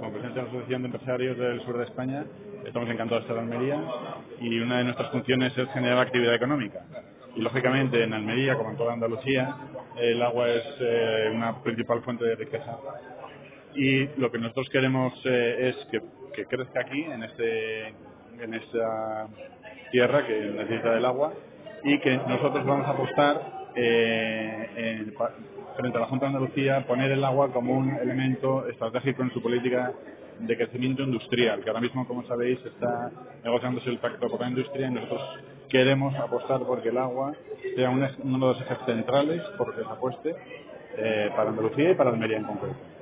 como presidente de la Asociación de Empresarios del Sur de España, estamos encantados de estar en Almería y una de nuestras funciones es generar actividad económica. Y lógicamente en Almería, como en toda Andalucía, el agua es una principal fuente de riqueza. Y lo que nosotros queremos es que crezca aquí, en esta tierra que necesita del agua, y que nosotros vamos a apostar frente a la Junta de Andalucía, poner el agua como un elemento estratégico en su política de crecimiento industrial, que ahora mismo, como sabéis, está negociándose el pacto por la industria, y nosotros queremos apostar porque el agua sea uno de los ejes centrales por que se apueste para Andalucía y para Almería en concreto.